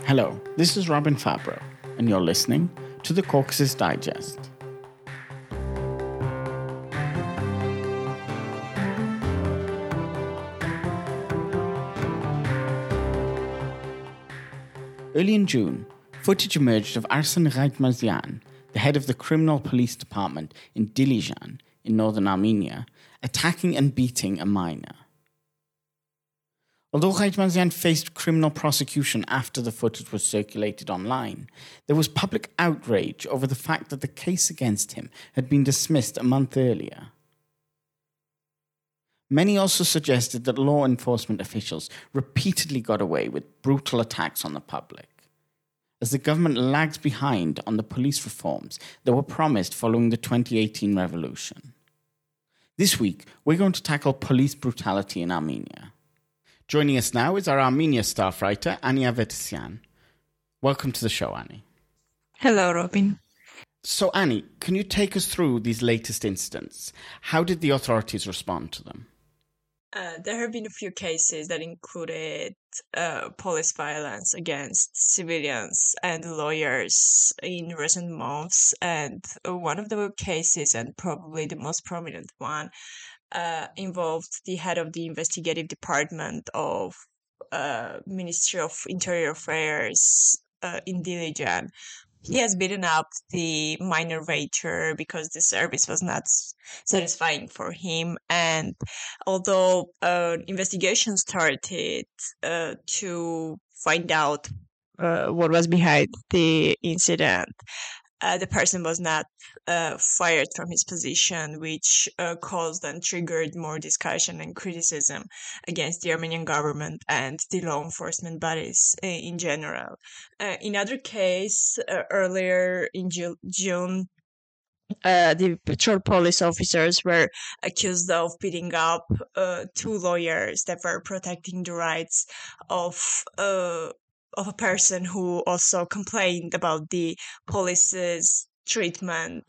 Hello, this is Robin Fabro, and you're listening to the Caucasus Digest. Early in June, footage emerged of Arsen Raitmazian, the head of the criminal police department in Dilijan, in northern Armenia, attacking and beating a minor. Although Raitmazian faced criminal prosecution after the footage was circulated online, there was public outrage over the fact that the case against him had been dismissed a month earlier. Many also suggested that law enforcement officials repeatedly got away with brutal attacks on the public, as the government lags behind on the police reforms that were promised following the 2018 revolution. This week, we're going to tackle police brutality in Armenia. Joining us now is our Armenia staff writer, Ani Avetisian. Welcome to the show, Ani. Hello, Robin. So, Ani, can you take us through these latest incidents? How did the authorities respond to them? There have been a few cases that included police violence against civilians and lawyers in recent months. And one of the cases, and probably the most prominent one, involved the head of the investigative department of Ministry of Interior Affairs in Dilijan. He has beaten up the minor waiter because the service was not satisfying for him. And although investigation started to find out what was behind the incident, the person was not fired from his position, which caused and triggered more discussion and criticism against the Armenian government and the law enforcement bodies in general. In other case, earlier in June, the patrol police officers were accused of beating up two lawyers that were protecting the rights of a person who also complained about the police's treatment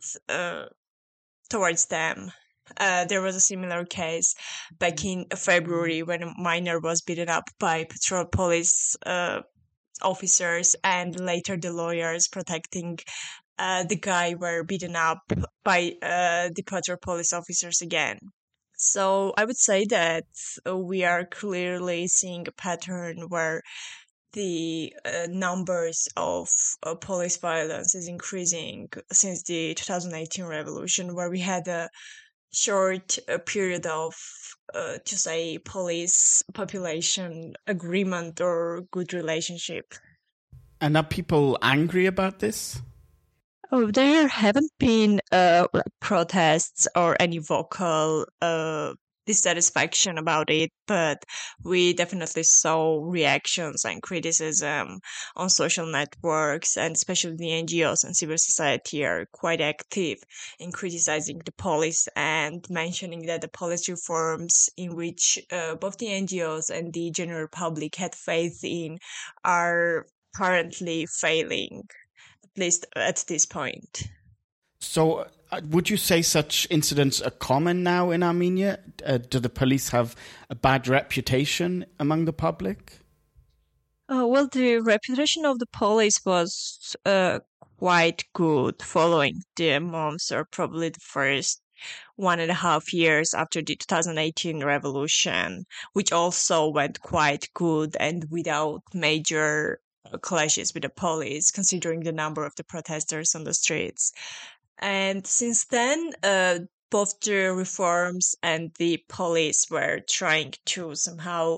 towards them. There was a similar case back in February when a minor was beaten up by patrol police officers, and later the lawyers protecting the guy were beaten up by the patrol police officers again. So I would say that we are clearly seeing a pattern where the numbers of police violence is increasing since the 2018 revolution, where we had a short period of, to say, police population agreement or good relationship. And are people angry about this? Oh, there haven't been protests or any vocal dissatisfaction about it, but we definitely saw reactions and criticism on social networks, and especially the NGOs and civil society are quite active in criticizing the police and mentioning that the police reforms in which both the NGOs and the general public had faith in are currently failing, at least at this point. So, would you say such incidents are common now in Armenia? Do the police have a bad reputation among the public? Well, the reputation of the police was quite good following the months, or probably the first 1.5 years after the 2018 revolution, which also went quite good and without major clashes with the police, considering the number of the protesters on the streets. And since then, both the reforms and the police were trying to somehow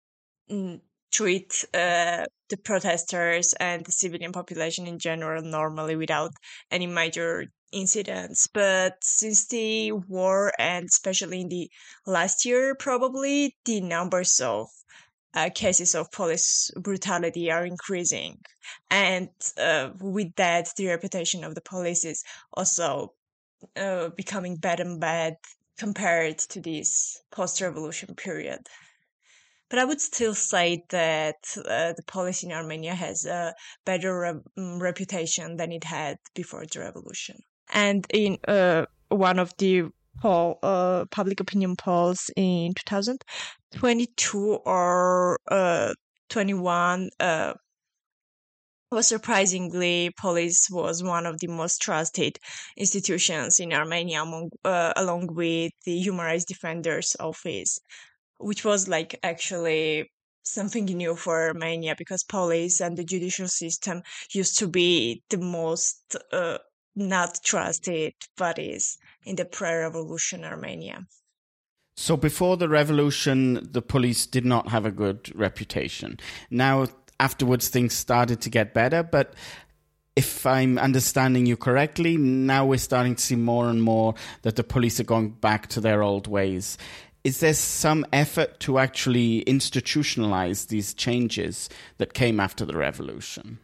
treat the protesters and the civilian population in general normally without any major incidents. But since the war, and especially in the last year, probably the numbers of cases of police brutality are increasing. And with that, the reputation of the police is also becoming bad and bad compared to this post-revolution period. But I would still say that the police in Armenia has a better reputation than it had before the revolution. And in one of the public opinion polls in 2022 or 21, Well, surprisingly, police was one of the most trusted institutions in Armenia, along with the Human Rights Defenders Office, which was like actually something new for Armenia because police and the judicial system used to be the most not trusted bodies in the pre-revolution Armenia. So before the revolution, the police did not have a good reputation. Now, afterwards, things started to get better, but if I'm understanding you correctly, now we're starting to see more and more that the police are going back to their old ways. Is there some effort to actually institutionalize these changes that came after the revolution?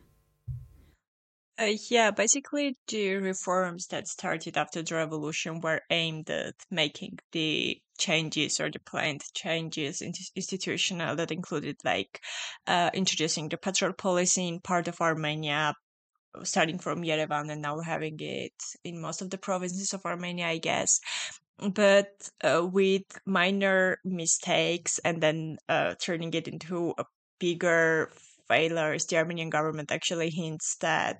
Yeah, basically the reforms that started after the revolution were aimed at making the changes or the planned changes institutional that included like introducing the patrol policy in part of Armenia, starting from Yerevan and now having it in most of the provinces of Armenia, I guess. But with minor mistakes and then turning it into a bigger failures, the Armenian government actually hints that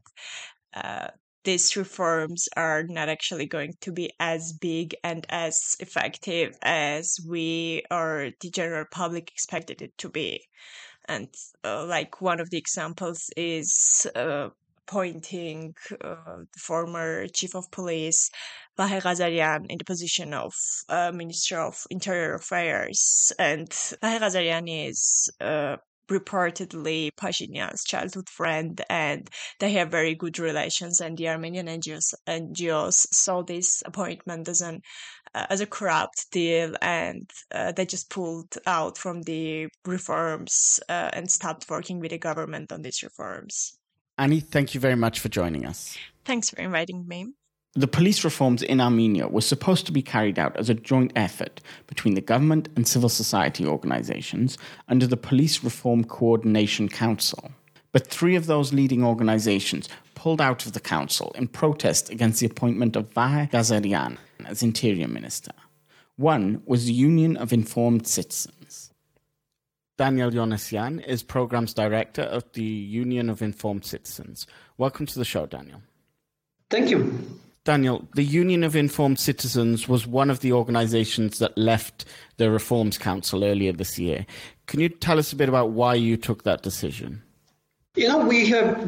these reforms are not actually going to be as big and as effective as we or the general public expected it to be. And like one of the examples is appointing the former chief of police, Vahe Ghazarian, in the position of Minister of Interior Affairs. And Vahe Ghazarian is reportedly Pashinyan's childhood friend, and they have very good relations. And the Armenian NGOs saw this appointment as a corrupt deal, and they just pulled out from the reforms and stopped working with the government on these reforms. Annie, thank you very much for joining us. Thanks for inviting me. The police reforms in Armenia were supposed to be carried out as a joint effort between the government and civil society organizations under the Police Reform Coordination Council. But 3 of those leading organizations pulled out of the council in protest against the appointment of Vahe Ghazarian as Interior Minister. One was the Union of Informed Citizens. Daniel Ioannessian is Programs Director of the Union of Informed Citizens. Welcome to the show, Daniel. Thank you. Daniel, the Union of Informed Citizens was one of the organizations that left the Reforms Council earlier this year. Can you tell us a bit about why you took that decision? You know, we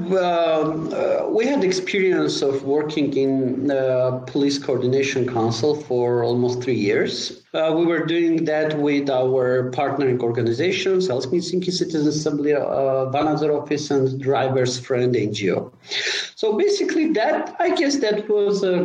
had experience of working in the Police Coordination Council for almost 3 years. We were doing that with our partnering organizations, Helsinki Citizen Assembly, Vanadzor Office, and Drivers Friend NGO. So basically, I guess that was a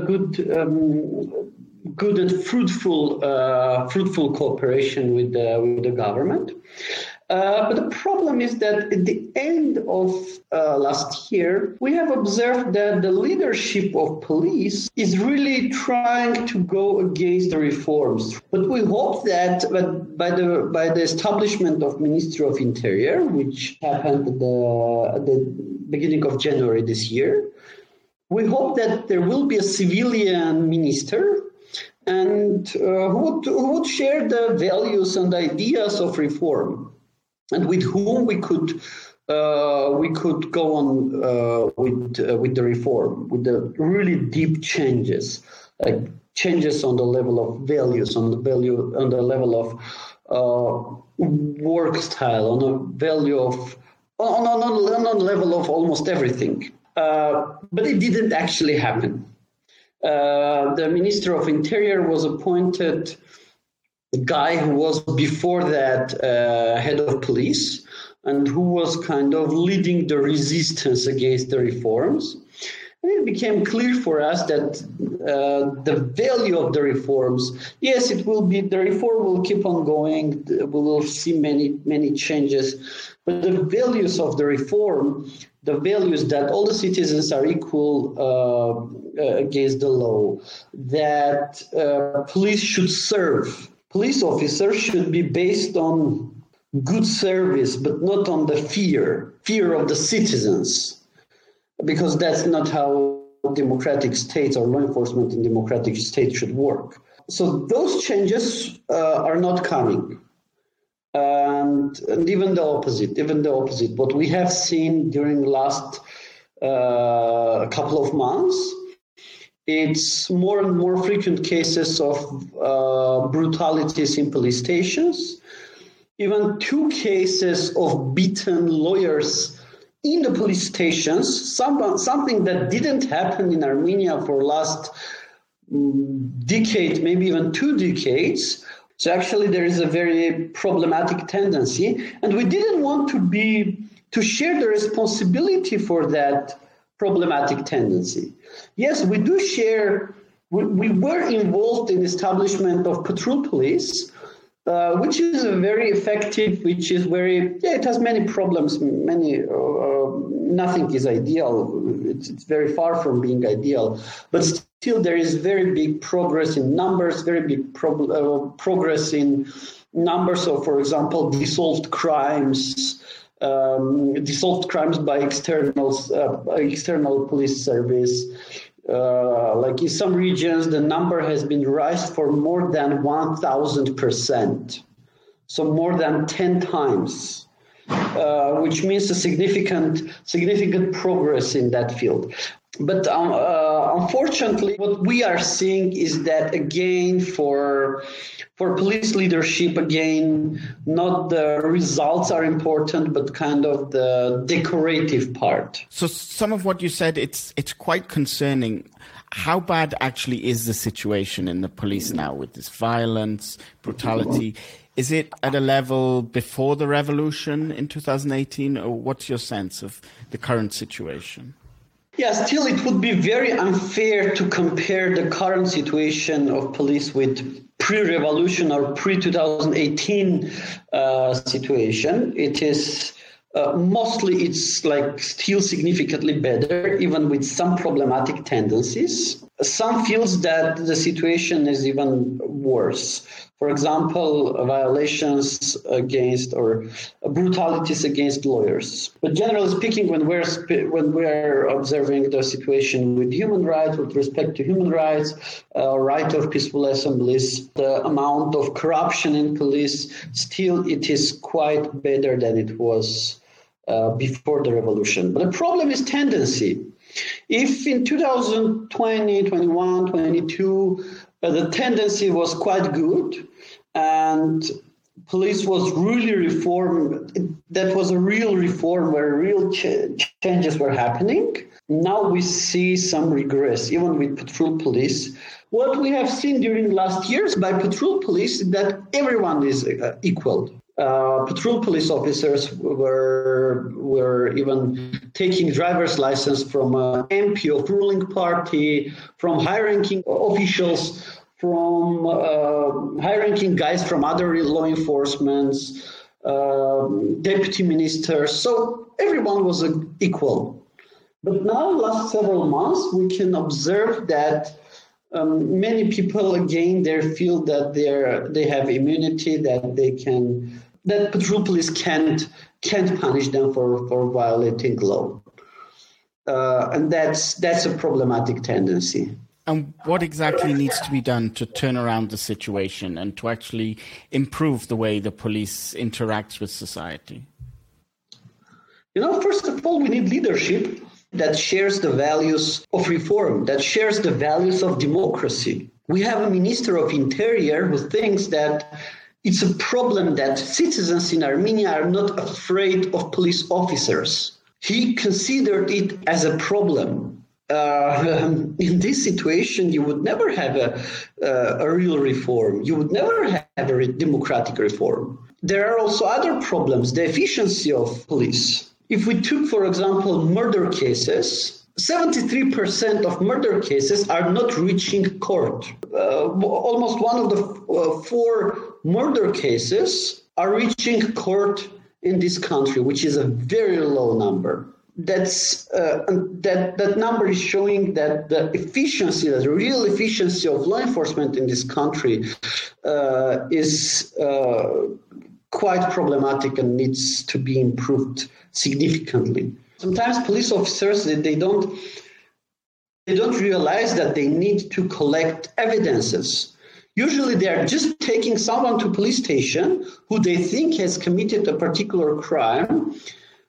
good and fruitful cooperation with the government. But the problem is that at the end of last year, we have observed that the leadership of police is really trying to go against the reforms. But we hope that by the establishment of Ministry of Interior, which happened at the beginning of January this year, we hope that there will be a civilian minister and who would share the values and ideas of reform, and with whom we could go on with the reform, with the really deep changes, like changes on the level of values, on the level of work style, on the value of on the level of almost everything. But it didn't actually happen. The Minister of Interior was appointed a guy who was before that head of police and who was kind of leading the resistance against the reforms. And it became clear for us that the value of the reforms, yes, the reform will keep on going. We will see many changes, but the values of the reform, the values that all the citizens are equal against the law, that police should serve. Police officers should be based on good service, but not on the fear of the citizens, because that's not how democratic states or law enforcement in democratic states should work. So those changes are not coming. And even the opposite. What we have seen during the last a couple of months. It's more and more frequent cases of brutalities in police stations. Even 2 cases of beaten lawyers in the police stations, something that didn't happen in Armenia for last decade, maybe even 2 decades. So actually there is a very problematic tendency, and we didn't want to share the responsibility for that problematic tendency. Yes, we do share, we were involved in establishment of patrol police, which is very effective, which is it has many problems, nothing is ideal. It's very far from being ideal, but still there is very big progress in numbers, very big progress in numbers of, for example, dissolved crimes by external police service. Like in some regions, the number has been raised for more than 1,000%, so more than 10 times, which means a significant progress in that field. But unfortunately, what we are seeing is that, again, for police leadership, again, not the results are important, but kind of the decorative part. So some of what you said, it's quite concerning. How bad actually is the situation in the police now with this violence, brutality? Is it at a level before the revolution in 2018, or what's your sense of the current situation? Yeah, still it would be very unfair to compare the current situation of police with pre-revolution or pre-2018 situation. It is mostly it's like still significantly better, even with some problematic tendencies. Some feels that the situation is even worse. For example, violations against or brutalities against lawyers. But generally speaking, when we're observing the situation with human rights, with respect to human rights, right of peaceful assemblies, the amount of corruption in police, still it is quite better than it was before the revolution. But the problem is tendency. If in 2020, 21, 22, the tendency was quite good and police was really reformed, that was a real reform where real changes were happening. Now we see some regress, even with patrol police. What we have seen during last years by patrol police is that everyone is equal. Patrol police officers were even taking driver's license from an MP of ruling party, from high-ranking officials, from high-ranking guys from other law enforcement, deputy ministers. So everyone was equal. But now, last several months, we can observe that many people again they feel that they have immunity, that patrol police can't punish them for violating law, and that's a problematic tendency. And what exactly needs to be done to turn around the situation and to actually improve the way the police interacts with society? First of all, we need leadership that shares the values of reform, that shares the values of democracy. We have a Minister of Interior who thinks that it's a problem that citizens in Armenia are not afraid of police officers. He considered it as a problem. In this situation, you would never have a real reform. You would never have a democratic reform. There are also other problems, the efficiency of police. If we took, for example, murder cases, 73% of murder cases are not reaching court. Almost one of the 4 murder cases are reaching court in this country, which is a very low number. That number is showing that the efficiency, the real efficiency of law enforcement in this country is quite problematic and needs to be improved significantly. Sometimes police officers, they don't realize that they need to collect evidences. Usually they are just taking someone to police station who they think has committed a particular crime,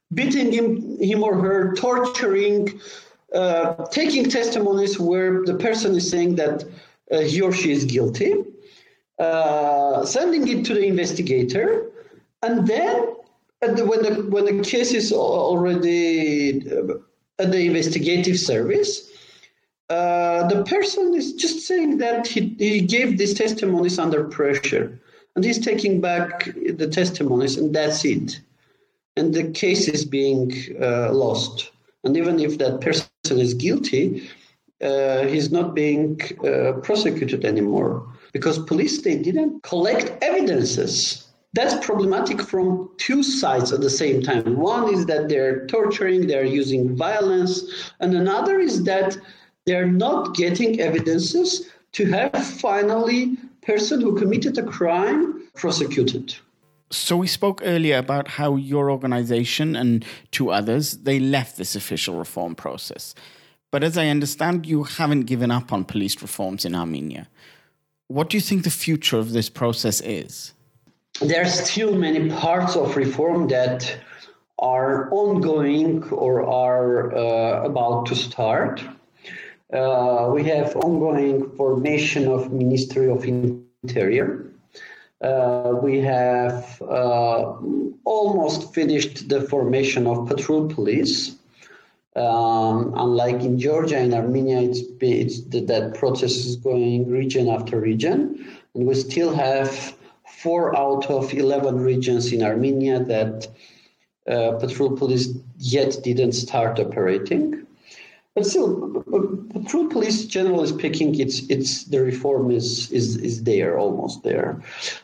beating him or her, torturing, taking testimonies where the person is saying that he or she is guilty, sending it to the investigator, and then when the case is already at the investigative service, the person is just saying that he gave these testimonies under pressure, and he's taking back the testimonies, and that's it. And the case is being lost. And even if that person is guilty, he's not being prosecuted anymore because police, they didn't collect evidences. That's problematic from two sides at the same time. One is that they're torturing, they're using violence, and another is that they're not getting evidences to have finally person who committed a crime prosecuted. So we spoke earlier about how your organization and two others, they left this official reform process. But as I understand, you haven't given up on police reforms in Armenia. What do you think the future of this process is? There are still many parts of reform that are ongoing or are about to start. We have ongoing formation of Ministry of Interior. We have almost finished the formation of patrol police. Unlike in Georgia, in Armenia, that process is going region after region. And we still have 4 out of 11 regions in Armenia that patrol police yet didn't start operating. But still, patrol police, generally speaking, the reform is there, almost there.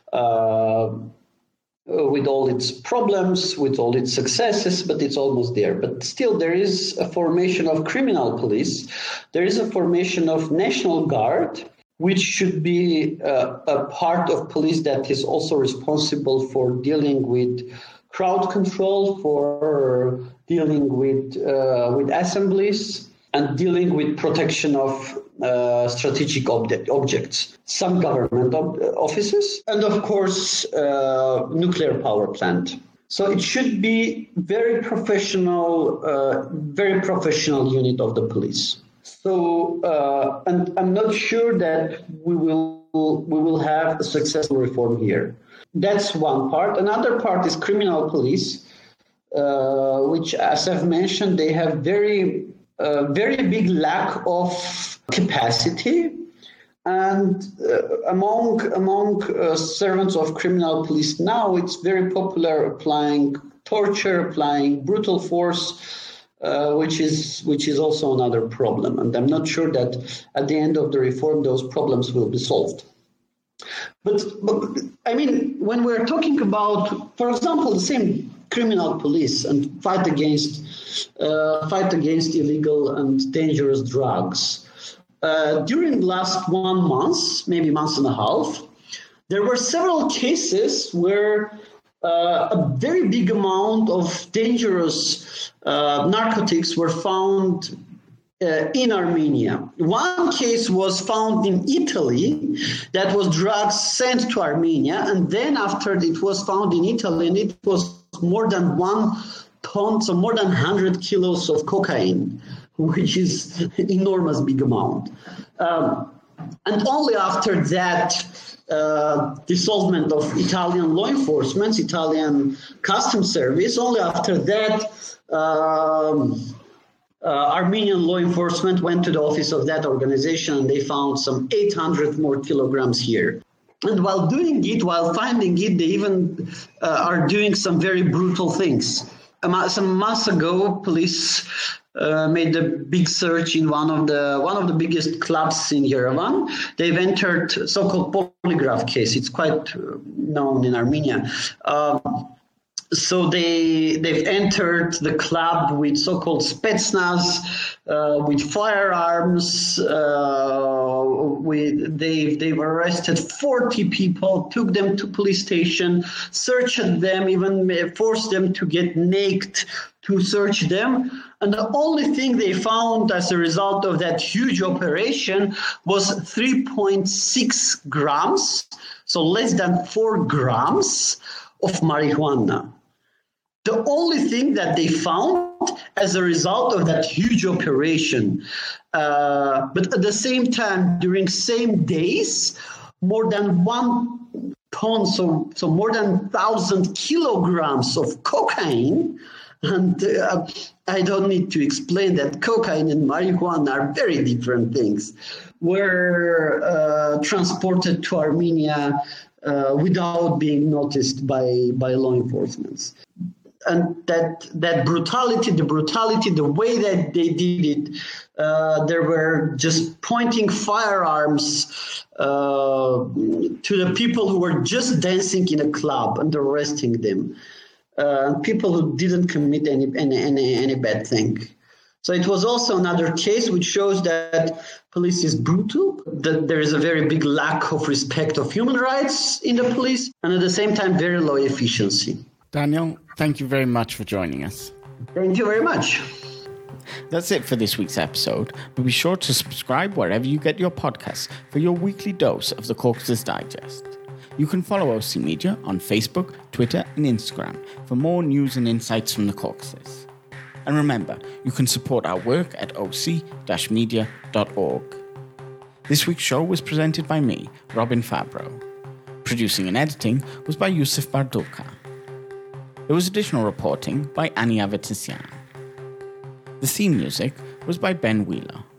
With all its problems, with all its successes, but it's almost there. But still, there is a formation of criminal police. There is a formation of National Guard, which should be a part of police that is also responsible for dealing with crowd control, for dealing with assemblies, and dealing with protection of strategic objects, some government offices, and of course, nuclear power plant. So it should be very professional unit of the police. So, and I'm not sure that we will have a successful reform here. That's one part. Another part is criminal police, which, as I've mentioned, they have very big lack of capacity, and among servants of criminal police now, it's very popular applying torture, applying brutal force, which is also another problem. And I'm not sure that at the end of the reform those problems will be solved. But I mean, when we're talking about, for example, the same criminal police and fight against illegal and dangerous drugs, during last 1 month, maybe month and a half, there were several cases where a very big amount of dangerous narcotics were found in Armenia. One case was found in Italy, that was drugs sent to Armenia, and then after it was found in Italy, and it was more than 1 ton, so more than 100 kilos of cocaine, which is an enormous big amount. And only after that dissolvement of Italian law enforcement, Italian customs service, only after that Armenian law enforcement went to the office of that organization, and they found some 800 more kilograms here. And while doing it, while finding it, they even are doing some very brutal things. Some months ago, police made a big search in one of the biggest clubs in Yerevan. They've entered so-called polygraph case. It's quite known in Armenia. So they've entered the club with so-called Spetsnaz, with firearms. They've arrested 40 people, took them to police station, searched them, even forced them to get naked to search them. And the only thing they found as a result of that huge operation was 3.6 grams, so less than 4 grams of marijuana. The only thing that they found as a result of that huge operation, but at the same time, during same days, more than 1 ton, so more than 1,000 kilograms of cocaine. And I don't need to explain that cocaine and marijuana are very different things, were transported to Armenia without being noticed by law enforcement. And that brutality, the way that they did it, they were just pointing firearms to the people who were just dancing in a club and arresting them. People who didn't commit any bad thing. So it was also another case which shows that police is brutal, that there is a very big lack of respect of human rights in the police, and at the same time, very low efficiency. Daniel, thank you very much for joining us. Thank you very much. That's it for this week's episode, but be sure to subscribe wherever you get your podcasts for your weekly dose of the Caucasus Digest. You can follow OC Media on Facebook, Twitter, and Instagram for more news and insights from the Caucasus. And remember, you can support our work at oc-media.org. This week's show was presented by me, Robin Fabro. Producing and editing was by Yusuf Bardulka. There was additional reporting by Annie Avitisyan. The theme music was by Ben Wheeler.